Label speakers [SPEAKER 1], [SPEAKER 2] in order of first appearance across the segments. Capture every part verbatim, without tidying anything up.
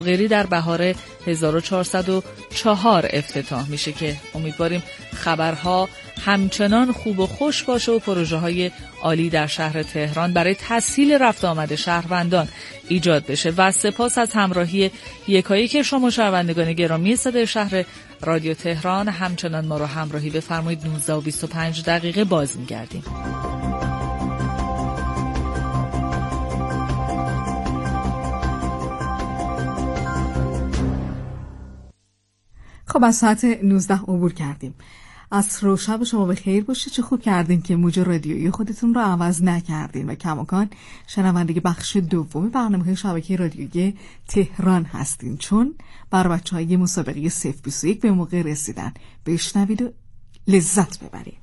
[SPEAKER 1] غیری در بهار هزار و چهارصد و چهار افتتاح میشه که امیدواریم خبرها همچنان خوب و خوش باشه و پروژه های عالی در شهر تهران برای تسهیل رفت آمد شهروندان ایجاد بشه. و سپاس از همراهی یکایک شما شنوندگان گرامی صدای شهر رادیو تهران. همچنان ما رو همراهی بفرمایید. نوزده و بیست و پنج دقیقه باز می‌گردیم.
[SPEAKER 2] خب از ساعت نوزده عبور کردیم. عصر و شب شما به خیر باشه. چه خوب کردین که موج رادیویی خودتون رو عوض نکردین و کماکان شنونده بخش دوم برنامه شبکه رادیویی تهران هستین، چون بر بچه‌های مسابقه صفر بیست و یک به موقع رسیدن. بشنوید و لذت ببرید.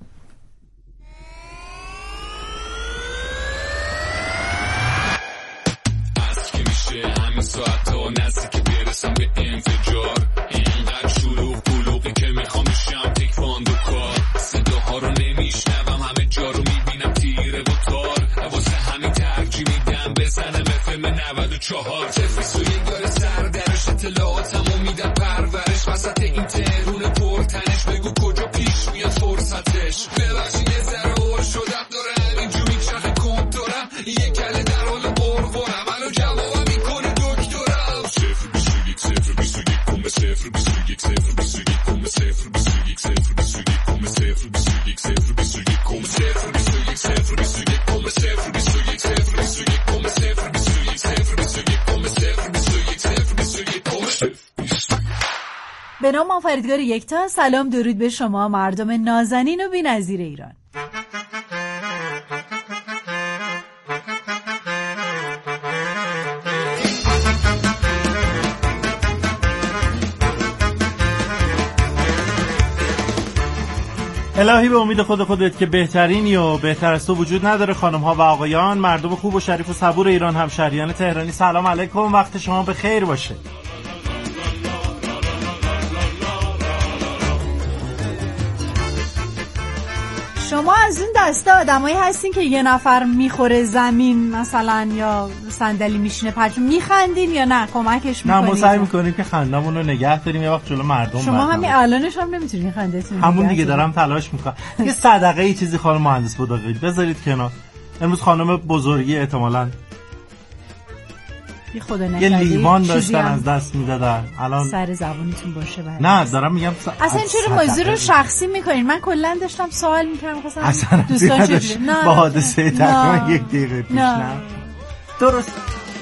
[SPEAKER 3] از که میشه همین ساعت ها نزدیک برسم به انفجار، اینقدر شلوغ بلوغی که میخوام بشم تکواندو کار. صداها رو نمیشنوم، همه جا رو میبینم تیره و تار، واسه همین ترجیح میدم بزنم اف ام نود و چهار. تفیس و یک داره سر درش، اطلاعاتمو میدم پرورش، وسط این تهرون پرتنش بگو کجا پیش میاد فرصتش. ببخشید یه ذره هول شدم، داره همینجور میچرخه کنتورم، یه کله در حال قرقرم، منو جوابم میکنه دکترم. صفر بیست و یک صفر بیست و یک کن به صفر بیست و یک صفر بیست و یک کن به صفر بیست و یک صفر بیست و یک کن به صفر بیست و یک صفر بیست و یک کن به صفر بیست و یک صفر بیست و یک کن به صفر بیست و یک صفر بیست و یک کن به صفر بیست و یک صفر بیست و یک کن به صفر بیست و یک صفر بیست و یک کن به صفر.
[SPEAKER 4] به نام آفریدگار یکتا، سلام درود به شما مردم نازنین و بی‌نظیر ایران.
[SPEAKER 5] الهی به امید خود خودت که بهترینی و بهتر از تو وجود نداره. خانم ها و آقایان، مردم خوب و شریف و صبور ایران، همشهریان تهرانی، سلام علیکم، وقت شما به خیر باشه.
[SPEAKER 4] شما از اون دسته آدمایی هستین که یه نفر میخوره زمین مثلا یا صندلی میشینه پرچم میخندین یا نه کمکش میکنین؟
[SPEAKER 5] نه، ما سعی میکنیم که خندمون رو نگه داریم یه وقت جلو مردم.
[SPEAKER 4] شما همین الانش هم نمیتونین خندتون
[SPEAKER 5] همون دیگه دارم تلاش میکنم. یه صدقه ای چیزی خانم مهندس بوداقی بذارید کنار. امروز خانم بزرگی احتمالاً
[SPEAKER 4] یه خدا نکرده
[SPEAKER 5] یه لیوان داشتن از دست میدادن، الان
[SPEAKER 4] سر زبونتون باشه بعد.
[SPEAKER 5] نه دارم میگم س...
[SPEAKER 4] اصلا چرا موضوع رو شخصی میکنین؟ من کلا داشتم سوال میکردم خواستم
[SPEAKER 5] اصلا دوستان چجوری با حادثه تقریبا یک دقیقه پیش. نه درست.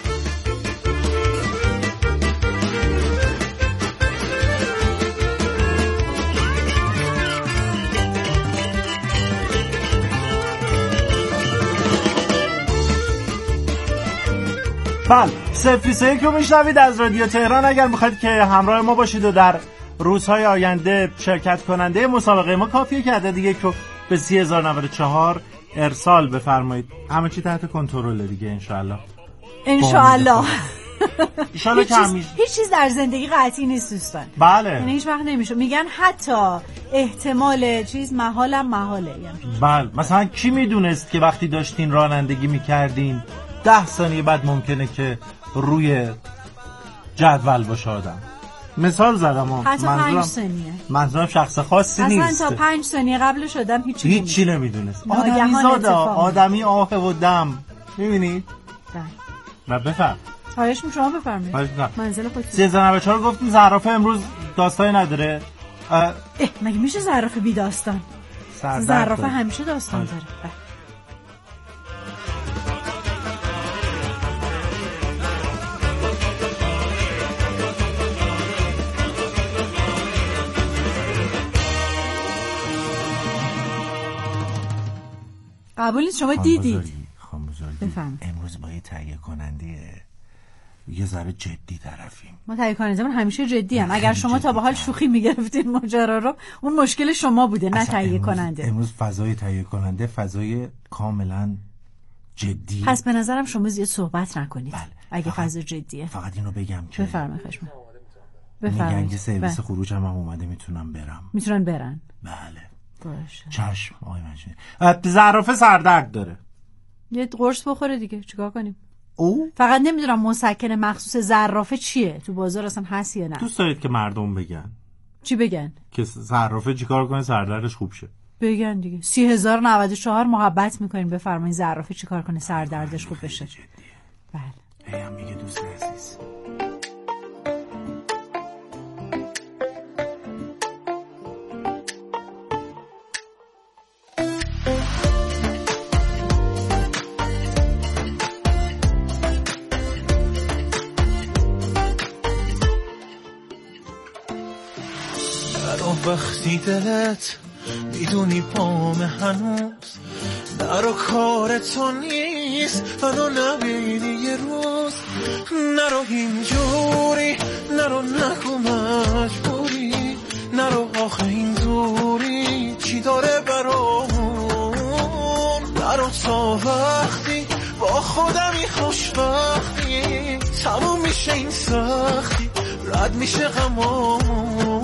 [SPEAKER 5] بله، صفر بیست و یک رو میشنوید از رادیو تهران. اگر میخواید که همراه ما باشید و در روزهای آینده شرکت کننده مسابقه ما، کافیه که عدد یک رو به سی هزار و نود و چهار ارسال بفرمایید. همه چی تحت کنترل دیگه انشاءالله.
[SPEAKER 4] انشاءالله.
[SPEAKER 5] انشاءالله که همیشه
[SPEAKER 4] هیچ چیز در زندگی قطعی نیست دوستان.
[SPEAKER 5] بله.
[SPEAKER 4] یعنی هیچ وقت نمیشه. میگن حتی احتمال چیز محالم محاله. یعنی
[SPEAKER 5] بله، مثلا کی میدونست که وقتی داشتین رانندگی میکردین ده ثانیه بعد ممکنه که روی جدول باشه آدم. مثال زدم هم.
[SPEAKER 4] حتی پنج ثانیه.
[SPEAKER 5] منظورم شخص خاصی
[SPEAKER 4] اصلا
[SPEAKER 5] نیست.
[SPEAKER 4] اصلا تا پنج ثانیه قبل شدم هیچی
[SPEAKER 5] هیچ چی نمیدونست.
[SPEAKER 4] آدمی
[SPEAKER 5] زاده، آدمی آه و دم. میبینید؟
[SPEAKER 4] بله.
[SPEAKER 5] و بفرم.
[SPEAKER 4] خواهش می‌کنم شما بفرمایید. منزل خودتون.
[SPEAKER 5] سه هزار و نود و چهار گفتیم زرافه امروز داستانی نداره.
[SPEAKER 4] اه مگه میشه زرافه بی داستان؟ زرافه همیشه داستان داره. قبول نیست شما دیدید.
[SPEAKER 5] خانم بزرگی امروز با یه تهیه کننده یه ذره جدی طرفیم.
[SPEAKER 4] ما تهیه کنندمون همیشه جدی هم. اگر شما تا به حال شوخی میگرفتین ماجرا رو، اون مشکل شما بوده نه تهیه کننده.
[SPEAKER 5] امروز فضای تهیه کننده فضای کاملا جدی.
[SPEAKER 4] پس به نظرم شما زیاد صحبت نکنید.
[SPEAKER 5] بله.
[SPEAKER 4] اگه فضا جدیه.
[SPEAKER 5] فقط اینو بگم که
[SPEAKER 4] بفرمایید خشم.
[SPEAKER 5] بفرمایید. میگن که سرویس خروج هم اومده، میتونم برم.
[SPEAKER 4] میتونن برن.
[SPEAKER 5] بله.
[SPEAKER 4] باشه.
[SPEAKER 5] چشم آقای مجید. زرافه سردرد داره.
[SPEAKER 4] یه قرص بخوره دیگه، چیکار کنیم؟
[SPEAKER 5] او
[SPEAKER 4] فقط نمیدونم مسکن مخصوص زرافه چیه، تو بازار اصلا هست یا نه.
[SPEAKER 5] دوست دارید که مردم بگن
[SPEAKER 4] چی بگن؟
[SPEAKER 5] که زرافه چیکار کنه سردردش خوب شه؟
[SPEAKER 4] بگن دیگه. سی هزار و نود و چهار محبت میکنین، بفرمایین زرافه چیکار کنه سردردش خوب بشه. بله.
[SPEAKER 5] هی هم میگه دوست عزیز.
[SPEAKER 6] وقتی دلت میدونی پام هنوز نرو کار تو نیست، منو نبینی یه روز، نرو اینجوری، نرو نگو مجبوری، نرو آخه این دوری چی داره برامون، نرو تا وقتی با خودمی خوشبختی تموم میشه این سختی، رد میشه غمامون.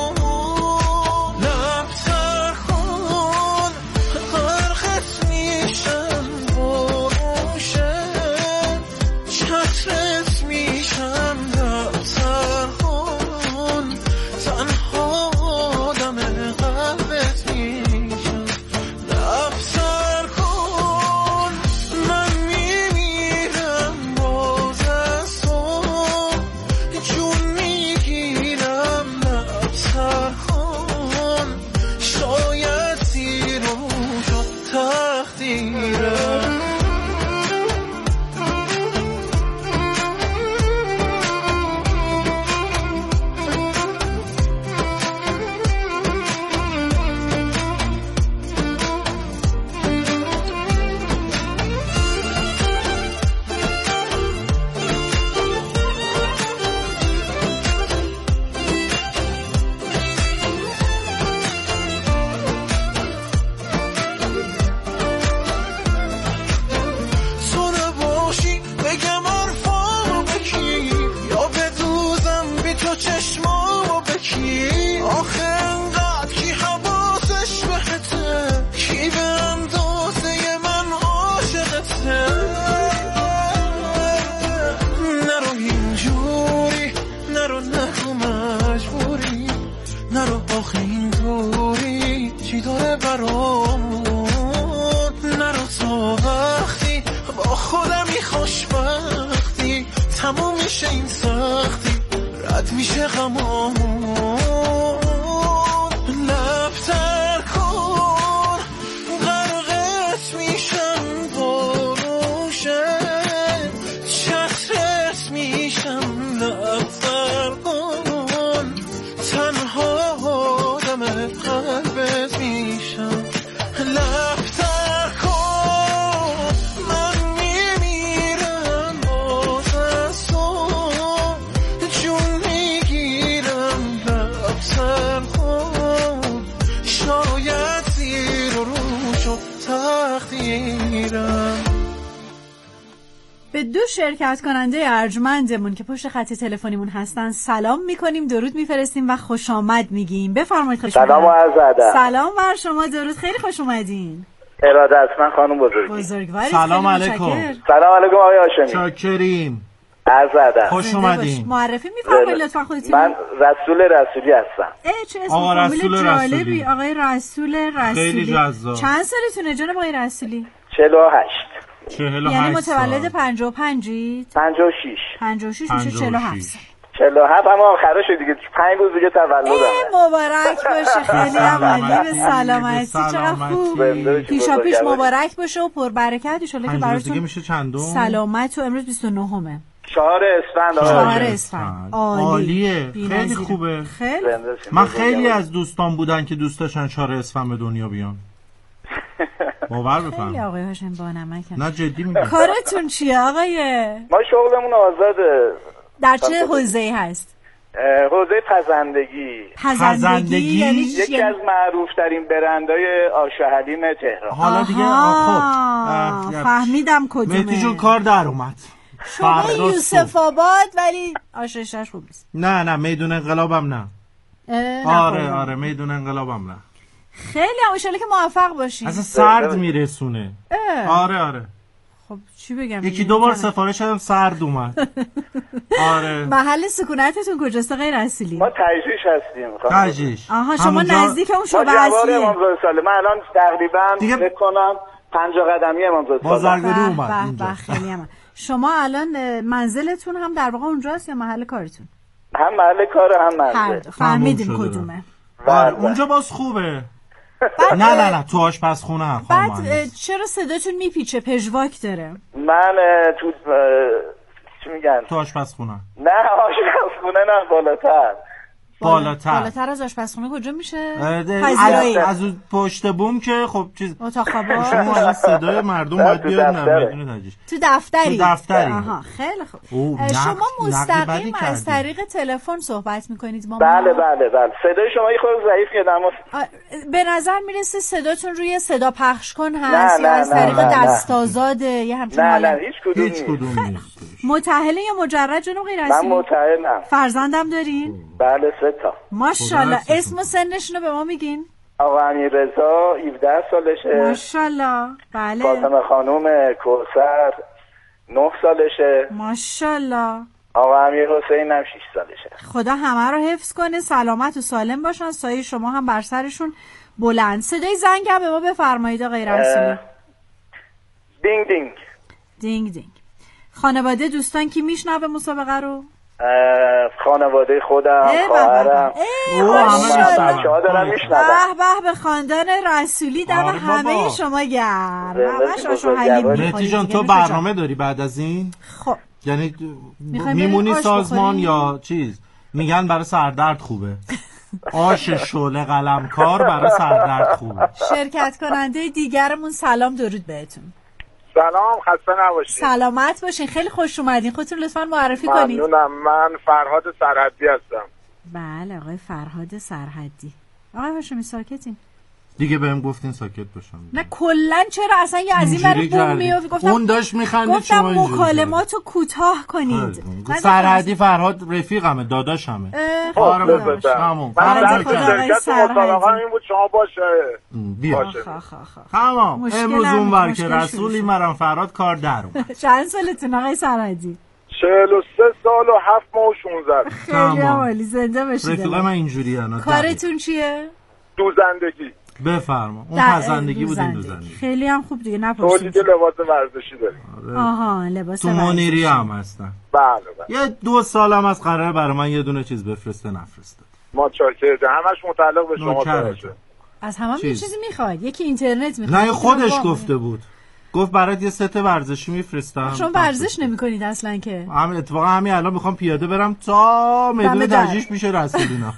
[SPEAKER 4] به دو شرکت کننده ارجمندمون که پشت خط تلفنیمون هستن سلام میکنیم، درود میفرستیم و خوش آمد میگیم. بفرمایید. خوش
[SPEAKER 7] سلام و عرض ادب.
[SPEAKER 4] سلام بر شما، درود، خیلی خوش اومدین.
[SPEAKER 7] اراده است، من خانم بزرگی.
[SPEAKER 4] بزرگواری.
[SPEAKER 5] سلام علیکم.
[SPEAKER 7] سلام علیکم آقای هاشمی.
[SPEAKER 5] شاکریم.
[SPEAKER 7] عرض ادب.
[SPEAKER 5] خوش اومدین.
[SPEAKER 4] معرفی میفرمایید لطفا خودتون.
[SPEAKER 7] من رسول رسولی هستم.
[SPEAKER 4] اه چه اسم
[SPEAKER 5] آقا رسول
[SPEAKER 4] جالبی.
[SPEAKER 5] رسولی.
[SPEAKER 4] آقای رسول رسولی.
[SPEAKER 5] خیلی جذاب.
[SPEAKER 4] چند سالتونه جناب آقای رسولی؟
[SPEAKER 7] چهل و هشت.
[SPEAKER 5] چهل و
[SPEAKER 4] یعنی
[SPEAKER 5] هشت
[SPEAKER 4] متولد پنجاه و پنجید؟
[SPEAKER 7] پنجاه و شش.
[SPEAKER 4] پنجاه و شش میشه چهل و هفت.
[SPEAKER 7] چهل و هفت هم آخرش دیگه، پنج روز دیگه تولدم.
[SPEAKER 4] مبارک باشه، خیلی هم عالی، به سلامتی، چقدر خوب. پیشا پیش مبارک باشه و پر برکت ان شاءالله که براتون دیگه
[SPEAKER 5] میشه چندم؟
[SPEAKER 4] سلامت. و امروز بیست و نهمه.
[SPEAKER 7] چهار اسفند.
[SPEAKER 4] چهار اسفند.
[SPEAKER 5] عالیه، خیلی خوبه.
[SPEAKER 4] خیلی
[SPEAKER 5] من خیلی از دوستان بودن که دوست داشتن چهار اسفند به دنیا بیان. باور بفرمایید.
[SPEAKER 4] خیلی آقای هاشم با نمکن.
[SPEAKER 5] نه جدی میگم.
[SPEAKER 4] کارتون چیه آقای؟
[SPEAKER 7] ما شغلمون آزاده.
[SPEAKER 4] در چه حوزه‌ای هست؟
[SPEAKER 7] حوزه پزندگی.
[SPEAKER 4] پزندگی یعنی
[SPEAKER 7] یکی از معروف ترین برندهای آش حلیم تهران.
[SPEAKER 5] حالا دیگه خب
[SPEAKER 4] فهمیدم کدومه.
[SPEAKER 5] مهدی جون کار در اومد.
[SPEAKER 4] شما یوسف آباد ولی آشش خوب نیست.
[SPEAKER 5] نه نه میدون انقلابم نه. آره آره میدون انقلابم نه.
[SPEAKER 4] خیلی ان شاءالله که موفق باشین.
[SPEAKER 5] اصلا سرد میرسونه. آره آره.
[SPEAKER 4] خب چی بگم؟
[SPEAKER 5] یکی دو بار سفارش دادم سرد اومد. آره.
[SPEAKER 4] محل سکونتتون کجاست غیر اصلی؟
[SPEAKER 7] ما تجریش هستیم.
[SPEAKER 5] تجریش.
[SPEAKER 4] آها شما
[SPEAKER 5] همونجا...
[SPEAKER 4] نزدیک اون شعبه
[SPEAKER 7] اصلیه.
[SPEAKER 4] اصلیه.
[SPEAKER 7] امام زاده ساله. من الان تقریبا
[SPEAKER 5] دیگه...
[SPEAKER 7] فکر کنم پنجاه قدمی امام زاده ساله.
[SPEAKER 5] بازرگانی اومد اینجا.
[SPEAKER 4] خیلی هم. شما الان منزلتون هم در واقع اونجاست یا محل کارتون؟
[SPEAKER 7] هم محل کار هم منزل.
[SPEAKER 4] فهمیدیم کدومه.
[SPEAKER 5] بله اونجا باز خوبه. نه نه نه تو آشپزخونه هم.
[SPEAKER 4] بعد چرا صداتون میپیچه؟ پژواک داره.
[SPEAKER 7] من تو چی میگن؟
[SPEAKER 5] تو آشپزخونه.
[SPEAKER 7] نه آشپزخونه نه بالاتر.
[SPEAKER 5] بالاتر
[SPEAKER 4] بالاتر از آشپزخونه کجا میشه؟
[SPEAKER 5] از از پشت بوم که خب چیز
[SPEAKER 4] اتاق خواب.
[SPEAKER 5] شما صدای مردم باید بیاد نمیدونه تاجیش.
[SPEAKER 4] تو دفتری.
[SPEAKER 5] تو دفتری.
[SPEAKER 4] آها خیلی خوب. شما مستقیم از طریق تلفن صحبت میکنید با ما؟
[SPEAKER 7] بله بله بله. صدای شما یه خورده ضعیف میاد اما
[SPEAKER 4] به نظر میرسه صداتون روی صدا پخش کن هست یا از طریق دستازاده یه همچین
[SPEAKER 7] نه نه هیچ کدوم
[SPEAKER 5] هیچ کدوم نیست.
[SPEAKER 4] متأهله یا مجرد جناب غیر اصلی؟
[SPEAKER 7] من متأهلم.
[SPEAKER 4] فرزندم دارین؟
[SPEAKER 7] بله سه تا.
[SPEAKER 4] ماشاءالله. اسم و سنشون رو به ما میگین؟
[SPEAKER 7] آقا امیررضا هفده سالشه.
[SPEAKER 4] ماشاءالله. بله.
[SPEAKER 7] فاطمه خانم کوثر نه سالشه.
[SPEAKER 4] ماشاءالله.
[SPEAKER 7] آقا امیر حسین هم شش سالشه.
[SPEAKER 4] خدا همه رو حفظ کنه، سلامت و سالم باشن، سایه شما هم بر سرشون بلند. صدای زنگ هم به ما بفرمایید آقای رسولی.
[SPEAKER 7] دینگ دینگ
[SPEAKER 4] دینگ دینگ. خانواده دوستان کی میشنوه مسابقه رو؟
[SPEAKER 7] خانواده خودم، خواهرم، بچه‌ها دارن میشنون.
[SPEAKER 4] به به به خاندان رسولی دم همه شما گرم. همش آشو حلیم می‌خورید.
[SPEAKER 5] مهدی جان تو برنامه داری بعد از این؟
[SPEAKER 4] خب
[SPEAKER 5] یعنی میمونی سازمان یا چیز؟ میگن برای سردرد خوبه. آش شعله قلمکار برای سردرد خوبه.
[SPEAKER 4] شرکت کننده دیگرمون سلام درود بهتون.
[SPEAKER 8] سلام خسته نباشید.
[SPEAKER 4] سلامت باشین. خیلی خوش اومدین. خودتون لطفاً معرفی کنید.
[SPEAKER 8] ممنونم. من فرهاد سرحدی هستم.
[SPEAKER 4] بله آقای فرهاد سرحدی. آقای هاشمی ساکتین.
[SPEAKER 5] دیگه بهم گفتین ساکت باشم.
[SPEAKER 4] نه کلا چرا اصلا یه از این برای بوم میافت. گفتم
[SPEAKER 5] اون داشت میخندید شما
[SPEAKER 4] اینجوری. گفتم مکالماتو کوتاه کنید.
[SPEAKER 5] سرحدی فرهاد رفیقمه داداشمه.
[SPEAKER 8] آره بفرمایید.
[SPEAKER 5] تمام.
[SPEAKER 8] فرهاد شرکت مسابقه این بود شما باشه.
[SPEAKER 5] بیا. تمام. امروز اونور که رسولی مرام فرهاد کار در اومد.
[SPEAKER 4] چند سالتون آقای سرحدی؟
[SPEAKER 8] چهل و سه سال و هفت ماه و شانزده.
[SPEAKER 4] خیلی عالی. زنده باشید.
[SPEAKER 5] رفیق من اینجوریه.
[SPEAKER 4] کارتون چیه؟
[SPEAKER 8] دوزندگی.
[SPEAKER 5] بفرما. اون پزندگی بود این دوزندگی.
[SPEAKER 4] خیلی هم خوب دیگه نپرسید.
[SPEAKER 8] تولید لباس ورزشی داریم.
[SPEAKER 4] آها لباس
[SPEAKER 5] ورزشی. تو منیری هم هستن.
[SPEAKER 8] بله بله.
[SPEAKER 5] یه دو سالم از قراره برای من یه دونه چیز بفرسته نفرسته.
[SPEAKER 8] ما چاکرده. همش متعلق به شما باشه.
[SPEAKER 4] از همه یه چیزی میخواد. یکی اینترنت میخواد.
[SPEAKER 5] نه خودش گفته بود. گفت برات یه ست ورزشی میفرستم.
[SPEAKER 4] شما ورزش نمی‌کنید اصلا که.
[SPEAKER 5] هم اتفاقا همین الان میخوام پیاده برم تا میدون تجریش میشه رسولینا.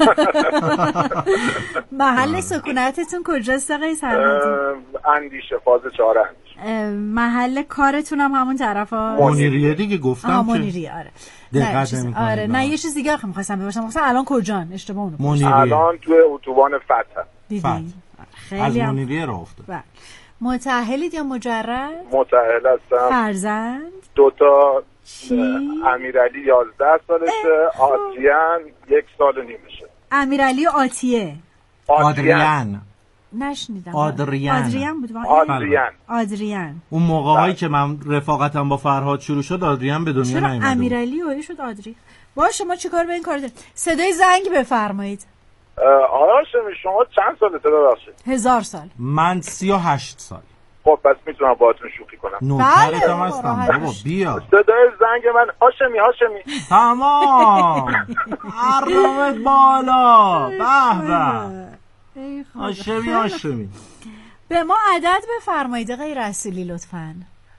[SPEAKER 4] محل سکونتتون کجاست آقای سرحدی؟
[SPEAKER 8] اندیشه فاز چهار اندیشه.
[SPEAKER 4] محل کارتون هم همون طرفا؟
[SPEAKER 5] منیریه دیگه گفتم
[SPEAKER 4] که. منیریه آره.
[SPEAKER 5] دقت نمی‌کنید.
[SPEAKER 4] آره نه یه چیز دیگه می‌خواستم بپرسم. مثلا الان کجان؟ اشتباه اونو.
[SPEAKER 5] منیریه.
[SPEAKER 8] الان تو اتوبان فتح.
[SPEAKER 4] دیدین.
[SPEAKER 5] خیلی از منیریه راه افتاد.
[SPEAKER 4] متأهلید یا مجرد؟
[SPEAKER 8] متأهل هستم.
[SPEAKER 4] فرزند؟
[SPEAKER 8] دو تا.
[SPEAKER 4] چی؟
[SPEAKER 8] امیرعلی یازده سالشه. آدریان یک سال و نیمشه.
[SPEAKER 4] امیرعلی آتیه.
[SPEAKER 5] آدریان.
[SPEAKER 4] نشنیدم.
[SPEAKER 5] آدریان.
[SPEAKER 4] آدریان بود.
[SPEAKER 8] آدریان.
[SPEAKER 4] آدریان.
[SPEAKER 5] اون موقعی که من رفاقتم با فرهاد شروع شد آدریان به دنیا نیومد.
[SPEAKER 4] چرا امیرعلی هایی شد آدری؟ باشه ما چیکار به این کار داریم؟ صدای زنگ بفرمایید.
[SPEAKER 8] آقا هاشمی شما چند سالته ببخشید؟
[SPEAKER 4] هزار سال.
[SPEAKER 5] من سی و هشت سال.
[SPEAKER 8] خب پس میتونم باهاتون شوخی کنم.
[SPEAKER 5] نوکرت هم هستم بابا بیا.
[SPEAKER 8] صدای زنگ من هاشمی هاشمی.
[SPEAKER 5] تمام. عربت بالا. به به. هاشمی هاشمی.
[SPEAKER 4] به ما عدد بفرمایید آقای رسولی لطفاً.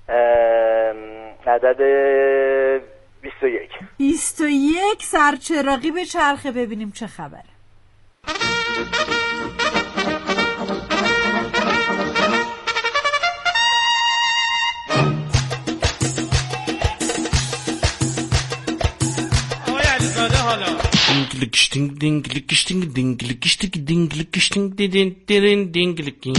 [SPEAKER 7] عدد بیست و یک.
[SPEAKER 4] بیست و یک سرچراغی به چرخه ببینیم چه خبره.
[SPEAKER 9] Ding ding ding ding ding ding ding ding ding.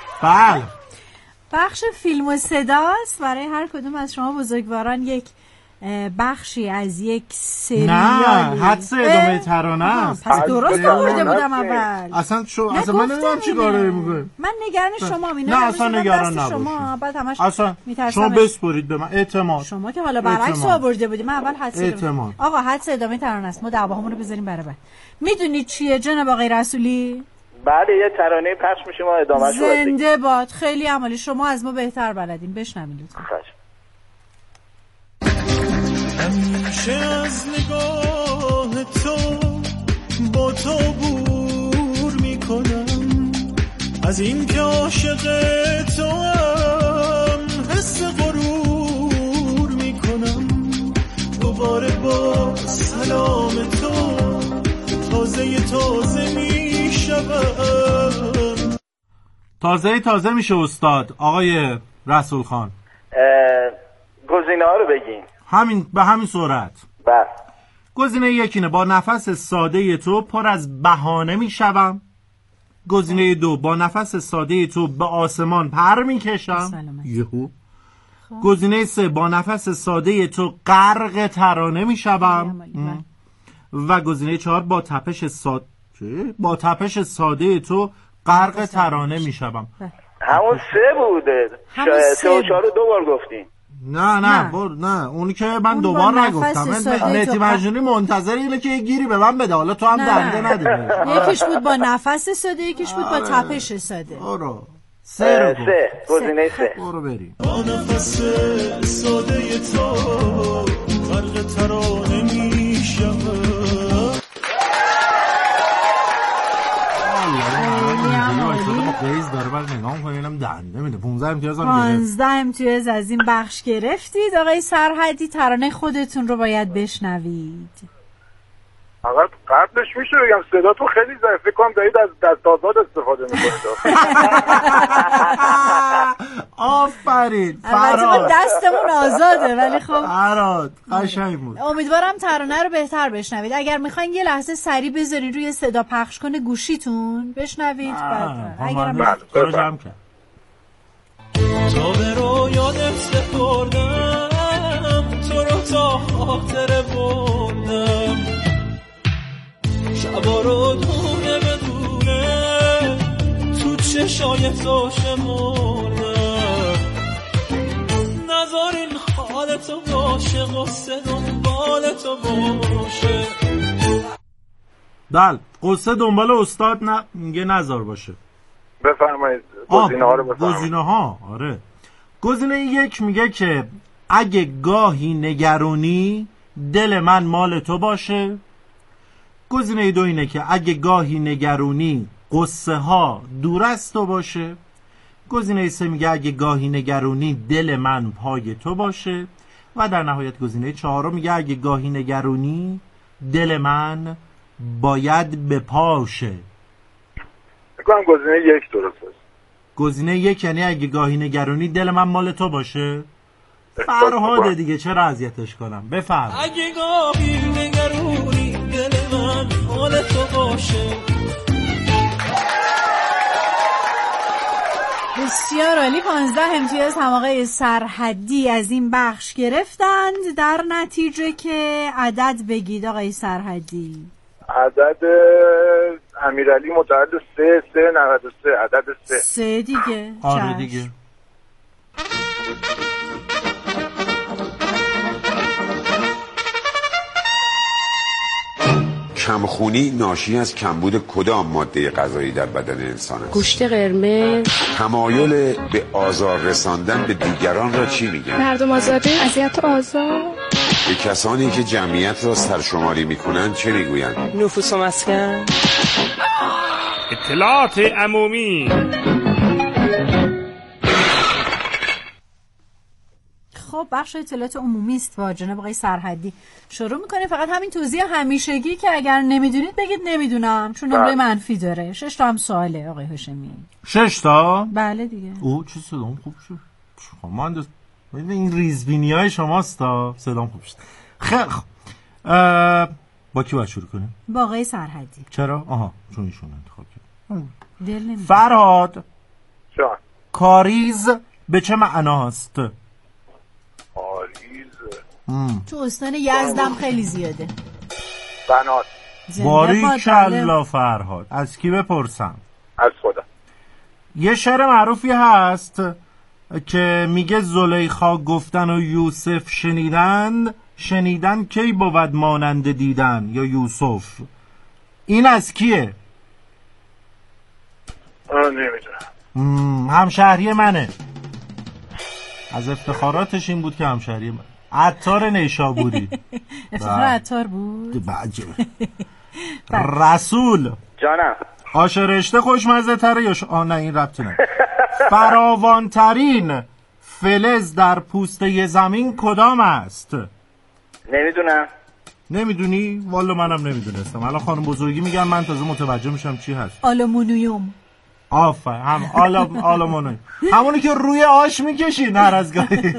[SPEAKER 5] بله.
[SPEAKER 4] بخش فیلم و صداست. برای هر کدوم از شما بزرگواران یک بخشی از یک سریالی.
[SPEAKER 5] نه حدس ادامه ترانه است.
[SPEAKER 4] پس درست آورده بودم اول.
[SPEAKER 5] اصلا شو اصلا من نمیدونم چی کاره میکنم.
[SPEAKER 4] من نگران شما مینا.
[SPEAKER 5] نه اصلا نگران نباشید.
[SPEAKER 4] شما بعد همش
[SPEAKER 5] اصلا شما بسپرید به من اعتماد.
[SPEAKER 4] شما که حالا برعکس آورده بودی. من اول حدس
[SPEAKER 5] اعتماد.
[SPEAKER 4] آقا حدس ادامه ترانه است. ما دعواهامون رو بذاریم برابر. میدونید چیه جناب آقای رسولی؟
[SPEAKER 7] بله یه ترانه پخش میشه ما ادامهش رو
[SPEAKER 4] زنده باد. خیلی عمالی، شما از ما بهتر بلدین. بشنوید لطفا.
[SPEAKER 6] همیشه از نگاه تو با تو بور میکنم، از این که عاشق تو هم حس غرور میکنم. دوباره با سلام تو تازه تازه میشم.
[SPEAKER 5] تازه تازه میشه استاد آقای رسول خان.
[SPEAKER 7] گزینه ها رو بگین.
[SPEAKER 5] همین به همین صورت.
[SPEAKER 7] بله.
[SPEAKER 5] گزینه یکینه با نفس ساده تو پر از بهانه میشوم. گزینه دو با نفس ساده تو به آسمان پر میکشم. یهو. گزینه سه با نفس ساده تو غرق ترانه میشوم. و گزینه چهار با تپش ساده با تپش ساده تو غرق ترانه میشوم.
[SPEAKER 7] همون سه بوده. سه و چهار رو دو بار گفتین.
[SPEAKER 5] نه نه بر نه اونی که من دوبار نگفتم. مهدی مجنونی منتظر اینه که یه گیری به من بده. حالا تو هم دنده نده.
[SPEAKER 4] یکیش بود با نفس ساده، یکیش بود با تپش ساده.
[SPEAKER 5] برو سه رو
[SPEAKER 7] سه گزینه سه.
[SPEAKER 5] برو بریم.
[SPEAKER 6] با نفس ساده تو غرق ترانه میشم.
[SPEAKER 5] قیز داره بعد نگاه می‌کنم اینم دنده میده. پانزده امتیاز هم
[SPEAKER 4] پانزده امتیاز از این بخش گرفتید. آقای سرحدی ترانه خودتون رو باید بشنوید.
[SPEAKER 8] آقا قبلش میشه بگم صداتون خیلی ضعیف، فکر کنم دارید از دست آزاد استفاده میکنید.
[SPEAKER 5] آفرین
[SPEAKER 4] فراد. دستمون آزاده ولی خب
[SPEAKER 5] فراد قشنگ بود.
[SPEAKER 4] امیدوارم ترانه رو بهتر بشنوید. اگر میخواین یه لحظه سریع بذارین روی صدا پخش کنه گوشیتون بشنوید. بعد اگرم
[SPEAKER 5] برو جمع کرد.
[SPEAKER 6] تا به رو یادم سپردم، تو رو تا خاطر بردم، شبا رو دونه بدونه تو چشای تو شمردم. نذار این حالتو باشه، قصه دنبال تو باشه.
[SPEAKER 5] بله قصه دنبال استاد نه میگه نذار باشه.
[SPEAKER 8] بفرمایید گزینه ها رو بفرمایید.
[SPEAKER 5] گزینه ها آره. گزینه یک میگه که اگه گاهی نگرانی دل من مال تو باشه. گزینه دو اینه که اگه گاهی نگرانی قصه ها دور از تو باشه. گزینه سه میگه اگه گاهی نگرانی دل من پای تو باشه. و در نهایت گزینه چهارم میگه اگه گاهی نگرانی دل من باید بپاشه.
[SPEAKER 8] بگم گزینه یک درست است.
[SPEAKER 5] گزینه یک یعنی اگه گاهی نگرانی دل من مال تو باشه. فرهاده دیگه چرا اذیتش کنم. بفرم.
[SPEAKER 6] اگه گاهی نگرانی دل من مال تو باشه.
[SPEAKER 4] بسیار عالی. پانزده امتیاز هم آقای سرحدی از این بخش گرفتند. در نتیجه که عدد بگید آقای سرحدی.
[SPEAKER 8] عدد امیرعلی متعدد سه سه نود و سه. عدد سه
[SPEAKER 4] سه دیگه.
[SPEAKER 5] آره دیگه.
[SPEAKER 10] کمخونی ناشی از کمبود کدام ماده غذایی در بدن انسان است؟
[SPEAKER 11] گوشت قرمز.
[SPEAKER 10] تمایل به آزار رساندن به دیگران را چی میگن؟
[SPEAKER 11] مردم آزادی، اذیت و آزار.
[SPEAKER 10] به کسانی که جمعیت را سرشماری میکنن چه میگویند؟
[SPEAKER 11] نفوس و مسکن.
[SPEAKER 9] اطلاعات عمومی.
[SPEAKER 4] خب بخش اطلاعات عمومی است با جناب آقای سرحدی. شروع میکنیم. فقط همین توضیح همیشگی که اگر نمیدونید بگید نمیدونم، چون نمره منفی داره. شش تا هم سواله آقای هاشمی.
[SPEAKER 5] شش تا؟
[SPEAKER 4] بله دیگه.
[SPEAKER 5] او چه صدام خوب شد. شما این ریزبینی های شماست تا صدام خوب شد. خیلی خب با کی باید شروع کنیم؟
[SPEAKER 4] با آقای سرحدی.
[SPEAKER 5] چرا؟ آها چون ایشون انتخاب کرد.
[SPEAKER 4] دل نمیده.
[SPEAKER 5] فرهاد
[SPEAKER 8] جان.
[SPEAKER 5] کاریز به چه معناست؟
[SPEAKER 8] کاریز
[SPEAKER 4] تو استان یزدم خیلی زیاده.
[SPEAKER 8] بنات.
[SPEAKER 5] باری کلا فرهاد. از کی بپرسم؟
[SPEAKER 8] از خدا.
[SPEAKER 5] یه شعر معروفی هست که میگه زلیخا گفتن و یوسف شنیدن، شنیدن کی بود مانند دیدن یا یوسف. این از کیه؟
[SPEAKER 8] نمیدونم.
[SPEAKER 5] همشهری منه. از افتخاراتش این بود که همشهری من. عطار نیشابوری.
[SPEAKER 4] افتخار عطار بود.
[SPEAKER 5] رسول
[SPEAKER 7] جانم.
[SPEAKER 5] آش رشته خوشمزه تره یا ش... آه نه این ربطی نه. فراوانترین فلز در پوسته زمین کدام است؟
[SPEAKER 7] نمیدونم.
[SPEAKER 5] نمیدونی؟ والا منم نمیدونستم. الان خانم بزرگی میگن من تازه متوجه میشم چی هست.
[SPEAKER 4] آلومینیوم.
[SPEAKER 5] آفر هم آلوم آلومینیوم. همونی که روی آش میکشین هر از گاهی.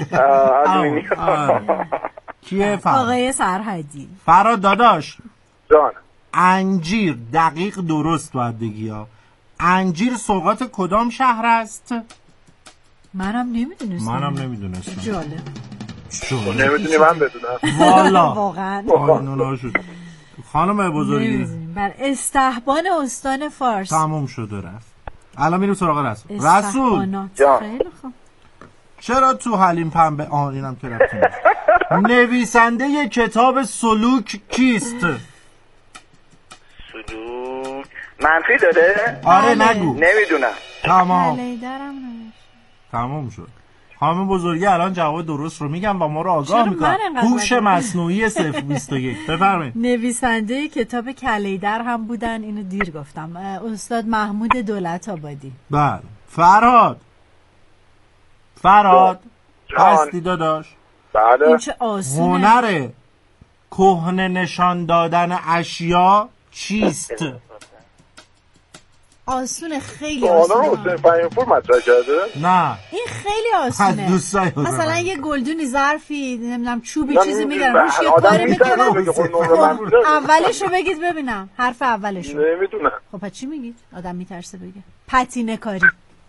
[SPEAKER 5] کیه فراد؟
[SPEAKER 4] آقای سرحدی.
[SPEAKER 5] فراد داداش.
[SPEAKER 8] جان.
[SPEAKER 5] انجیر دقیق درست باید بگی ها. انجیر سوغات کدام شهر است؟
[SPEAKER 4] منم نمیدونستم.
[SPEAKER 5] منم نمیدونستم.
[SPEAKER 4] جالب.
[SPEAKER 5] جالب.
[SPEAKER 8] نمیدونی من بدونم.
[SPEAKER 5] والا.
[SPEAKER 4] واقعا.
[SPEAKER 5] خانم بزرگی.
[SPEAKER 4] بر استحبان استان فارس.
[SPEAKER 5] تموم شد و رفت. الان میریم سراغ رسول. رسول.
[SPEAKER 4] خیلی خوب.
[SPEAKER 5] چرا تو حلیم پنبه آن اینم که رفتیم. نویسنده کتاب سلوک کیست؟
[SPEAKER 7] سلوک منفی داره؟
[SPEAKER 5] آره نگو.
[SPEAKER 7] نمیدونم.
[SPEAKER 5] تمام. تمام شد. خانم بزرگی الان جواب درست رو میگم و ما رو آگاه میکنم. هوش مصنوعی صفر بیست و یک. بفرمایید.
[SPEAKER 4] نویسنده کتاب کلیدر هم بودن، اینو دیر گفتم، استاد محمود دولت آبادی.
[SPEAKER 5] بله. فرهاد. فرهاد هستی داداش؟
[SPEAKER 8] بله.
[SPEAKER 4] این چه آسونه.
[SPEAKER 5] هنر کهنه نشان دادن اشیا چیست؟
[SPEAKER 4] آسونه، خیلی آسونه.
[SPEAKER 8] حالا حسین فهیم‌پور مطرح کرده؟
[SPEAKER 5] نه
[SPEAKER 4] این خیلی آسونه. مثلا یه گلدونی ظرفی نمیدونم چوبی چیزی میگیرن روش یه کاری میکنن. اولشو بگید ببینم، حرف اولشو.
[SPEAKER 8] نمیدونم.
[SPEAKER 4] خب پس چی میگید؟ آدم میترسه بگه. پتینه کاری.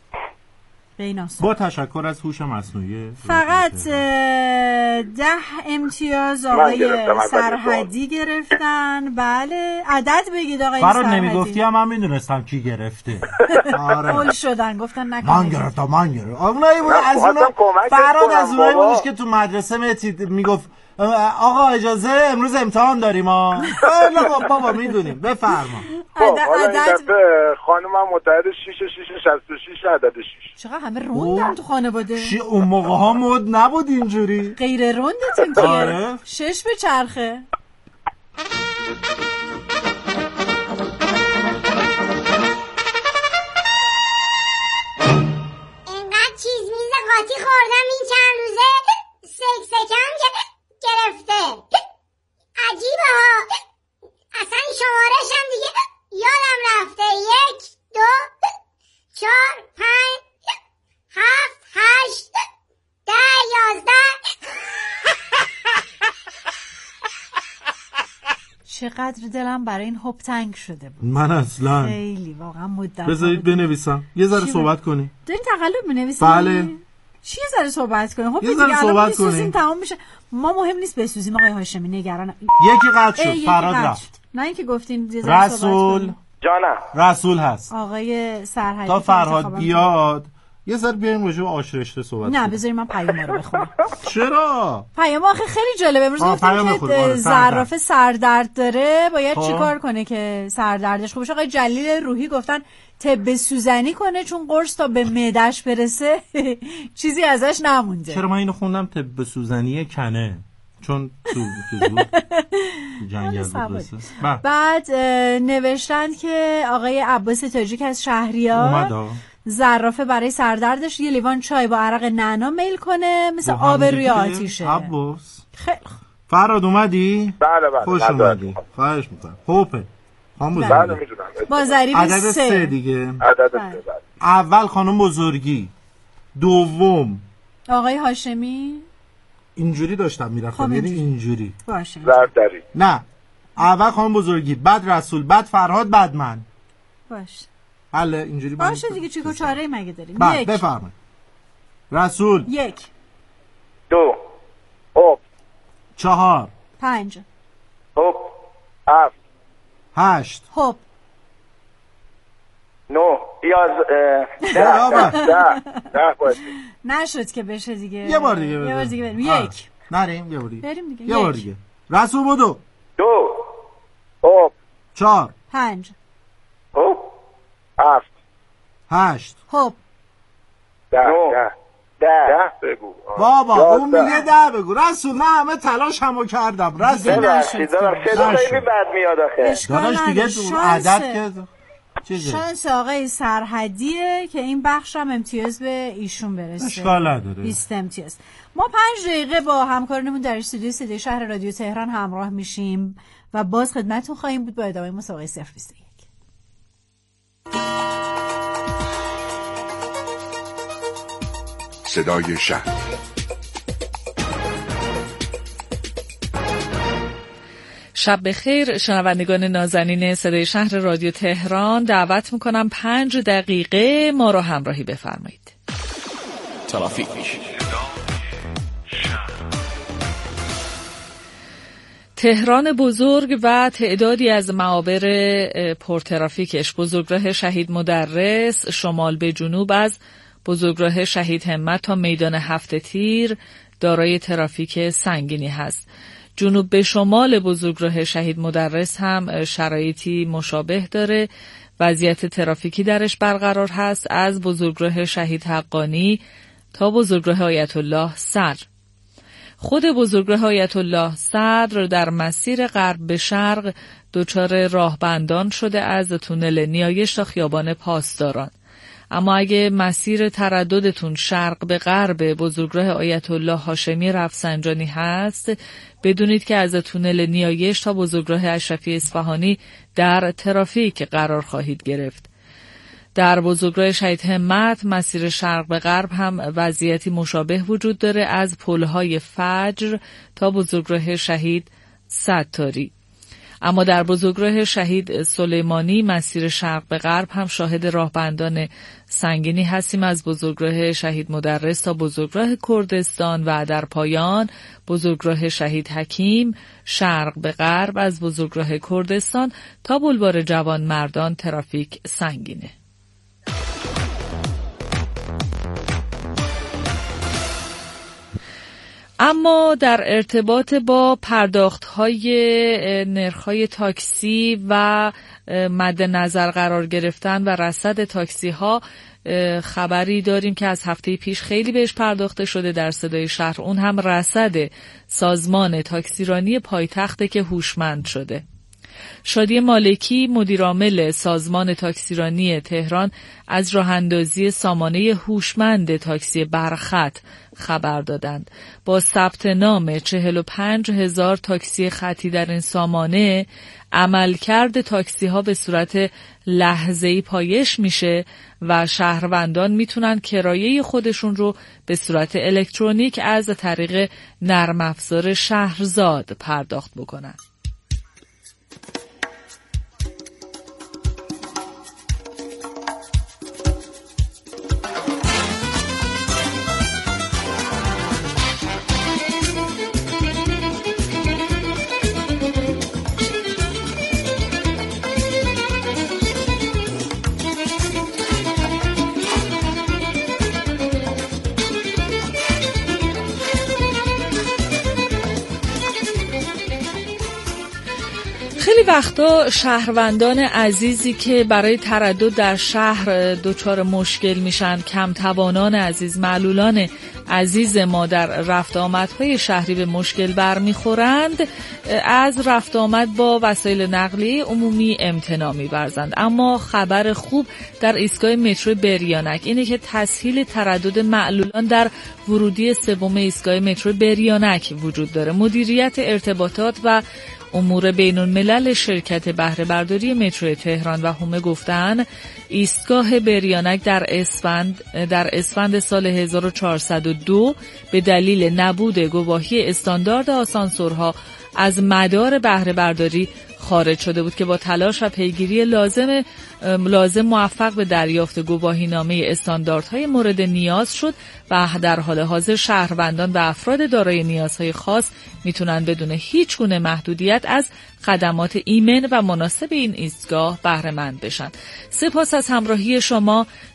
[SPEAKER 5] با تشکر از هوش مصنوعی.
[SPEAKER 4] فقط ده امتیاز آقای سرحدی گرفتن. بله عدد بگید آقای سرحدی.
[SPEAKER 5] فراد نمیگفتی هم من میدونستم کی گرفته.
[SPEAKER 4] آره قول شدن گفتن نکنید.
[SPEAKER 5] من گرفتم من گرفتم. اونایی بود از اون فراد از اونایی بودش که تو مدرسه میگفت آقا اجازه امروز امتحان داریم ها. بابا میدونیم. بفرما.
[SPEAKER 4] عدد
[SPEAKER 8] خانمم متحد شش شش شصت و شش عدد شش.
[SPEAKER 4] چقدر همه روندن تو خانواده.
[SPEAKER 5] شی اون موقع ها مد نبود اینجوری.
[SPEAKER 4] غیر روندتون که.
[SPEAKER 5] آره.
[SPEAKER 4] شش به چرخه.
[SPEAKER 12] اینقدر چیز میز قاطی خوردم این چند روزه سکسکم گرفته. عجیبه ها. اصلا شمارشم دیگه یادم رفته. یک دو چهار پنج هفت هشت ده یازده.
[SPEAKER 4] چقدر دلم برای این هوب تنگ شده بود.
[SPEAKER 5] من اصلا
[SPEAKER 4] خیلی واقعا مدت.
[SPEAKER 5] بذارید بنویسم یه ذره صحبت کنی.
[SPEAKER 4] دارین تقلب می‌نویسین؟
[SPEAKER 5] بله.
[SPEAKER 4] چی یه ذره صحبت کنیم؟ خب
[SPEAKER 5] یه ذره صحبت کنیم.
[SPEAKER 4] تمام میشه. ما مهم نیست بسوزیم آقای هاشمی، نگران.
[SPEAKER 5] یکی قطع شد. فراد رفت.
[SPEAKER 4] نه اینکه گفتین یه ذره صحبت
[SPEAKER 5] رسول
[SPEAKER 7] جانم.
[SPEAKER 5] رسول هست.
[SPEAKER 4] آقای سرحدی
[SPEAKER 5] تا فرهاد بیاد یه ذره بیایم راجع به آش رشته صحبت
[SPEAKER 4] کنیم. نه بذارید من پیام رو بخونم.
[SPEAKER 5] چرا؟
[SPEAKER 4] پیام آخه خیلی جالبه. امروز گفتیم که ظرافه سردرد داره، باید چیکار کنه که سردردش خوب بشه. آقای جلیل روحی گفتن طب سوزنی کنه چون قرص تا به معده‌اش برسه چیزی ازش نمونده.
[SPEAKER 5] چرا من اینو خوندم طب سوزنی کنه چون تو جنگل بود.
[SPEAKER 4] بعد نوشتن که آقای عباس تاجیک از شهریار ظرافه برای سردردش یه لیوان چای با عرق نعنا میل کنه مثل آب روی آتیشه.
[SPEAKER 5] عباس
[SPEAKER 4] خیلی
[SPEAKER 5] فراد اومدی؟
[SPEAKER 8] بله بله.
[SPEAKER 5] خوش اومدی. خواهش میکنم. هوپه.
[SPEAKER 8] بله میدونم.
[SPEAKER 4] با ضریب
[SPEAKER 5] عدد
[SPEAKER 4] سه.
[SPEAKER 5] سه دیگه.
[SPEAKER 8] عدد سه.
[SPEAKER 5] اول خانم بزرگی، دوم
[SPEAKER 4] آقای هاشمی.
[SPEAKER 5] اینجوری داشتم میرفتم یعنی اینجوری.
[SPEAKER 4] باشه.
[SPEAKER 8] زردری.
[SPEAKER 5] نه. اول خانم بزرگی، بعد رسول، بعد فرهاد، بعد من.
[SPEAKER 4] باشه.
[SPEAKER 5] حالا اینجوری
[SPEAKER 4] باشه دیگه چیکار چاره مگه داریم؟
[SPEAKER 5] یک. بفرمایید. رسول.
[SPEAKER 4] یک.
[SPEAKER 7] دو.
[SPEAKER 8] خب.
[SPEAKER 5] چهار.
[SPEAKER 4] پنج.
[SPEAKER 8] هوب. هفت.
[SPEAKER 5] هشت.
[SPEAKER 4] هوب.
[SPEAKER 7] نو. یاز.
[SPEAKER 5] ده.
[SPEAKER 8] ده. ده باید.
[SPEAKER 4] نشد که بشه دیگه.
[SPEAKER 5] یه بار دیگه.
[SPEAKER 4] یه بار دیگه بریم. یک.
[SPEAKER 5] نریم یه بار دیگه.
[SPEAKER 4] بریم دیگه.
[SPEAKER 5] یه بار دیگه. رسول بدو.
[SPEAKER 7] دو.
[SPEAKER 8] هوب.
[SPEAKER 5] چهار.
[SPEAKER 4] پنج.
[SPEAKER 7] هوب.
[SPEAKER 8] هفت.
[SPEAKER 5] هشت.
[SPEAKER 4] هوب.
[SPEAKER 8] ده. ده.
[SPEAKER 7] ده.
[SPEAKER 8] بگو.
[SPEAKER 5] بابا اون میگه ده بگو. رسول من همه تلاش همو کردم. رسول
[SPEAKER 7] ببخشید داداش صدا خیلی بد میاد آخه.
[SPEAKER 5] داداش دیگه اون عدد که چیزه.
[SPEAKER 4] شانس آقای سرحدیه که این بخش هم امتیاز به ایشون برسه.
[SPEAKER 5] اشکال نداره.
[SPEAKER 4] بیست امتیاز. ما پنج دقیقه با همکارانمون در استودیو صدای شهر رادیو تهران همراه میشیم و باز خدمتتون خواهیم بود با ادامه مسابقه صفر بیست و یک.
[SPEAKER 10] صدای شهر.
[SPEAKER 1] شب بخیر شنوندگان نازنین صدای شهر رادیو تهران، دعوت میکنم پنج دقیقه ما رو همراهی بفرمایید.
[SPEAKER 9] ترافیک.
[SPEAKER 1] تهران بزرگ و تعدادی از معابر پرترافیکش، بزرگراه شهید مدرس شمال به جنوب از بزرگراه شهید همت تا میدان هفت تیر دارای ترافیک سنگینی هست. جنوب به شمال بزرگراه شهید مدرس هم شرایطی مشابه داره، وضعیت ترافیکی درش برقرار هست از بزرگراه شهید حقانی تا بزرگراه آیت الله صدر. خود بزرگراه آیت الله صدر در مسیر غرب به شرق دچار راهبندان شده از تونل نیایش تا خیابان پاسداران. اما اگه مسیر ترددتون شرق به غرب بزرگراه آیت الله هاشمی رفسنجانی هست، بدونید که از تونل نیایش تا بزرگراه اشرفی اصفهانی در ترافیک قرار خواهید گرفت. در بزرگراه شهید همت مسیر شرق به غرب هم وضعیتی مشابه وجود داره از پلهای فجر تا بزرگراه شهید ستاری. اما در بزرگراه شهید سلیمانی مسیر شرق به غرب هم شاهد راهبندان سنگینی هستیم از بزرگراه شهید مدرس تا بزرگراه کردستان و در پایان بزرگراه شهید حکیم شرق به غرب از بزرگراه کردستان تا بلوار جوان مردان ترافیک سنگینه. اما در ارتباط با پرداخت‌های نرخ‌های تاکسی و مد نظر قرار گرفتن و رصد تاکسی‌ها خبری داریم که از هفته پیش خیلی بهش پرداخته شده در صدای شهر. اون هم رصد سازمان تاکسیرانی پایتخته که هوشمند شده. شادی مالکی مدیرعامل سازمان تاکسیرانی تهران از راه‌اندازی سامانه هوشمند تاکسی برخط خبر دادند. با ثبت نام چهل و پنج هزار تاکسی خطی در این سامانه، عملکرد تاکسی ها به صورت لحظه‌ای پایش میشه و شهروندان میتونن کرایه خودشون رو به صورت الکترونیک از طریق نرم افزار شهرزاد پرداخت بکنن. خیلی وقتا شهروندان عزیزی که برای تردد در شهر دچار مشکل میشن، کم توانان عزیز، معلولان عزیز ما در رفت آمدهای شهری به مشکل برمیخورند، از رفت آمد با وسایل نقلیه عمومی امتناع می‌ورزند. اما خبر خوب در ایستگاه مترو بریانک اینه که تسهیل تردد معلولان در ورودی سوم ایستگاه مترو بریانک وجود داره. مدیریت ارتباطات و امور بین الملل شرکت بهره برداری مترو تهران و حومه گفتن ایستگاه بریانک در اسفند در اسفند سال هزار و چهارصد و دو به دلیل نبود گواهی استاندارد آسانسورها از مدار بهره برداری خارج شده بود که با تلاش و پیگیری لازم لازم موفق به دریافت گواهینامه استانداردهای مورد نیاز شد و در حال حاضر شهروندان و افراد دارای نیازهای خاص میتونن بدون هیچ گونه محدودیت از خدمات ایمن و مناسب این ایستگاه بهره مند بشن. سپاس از همراهی شما.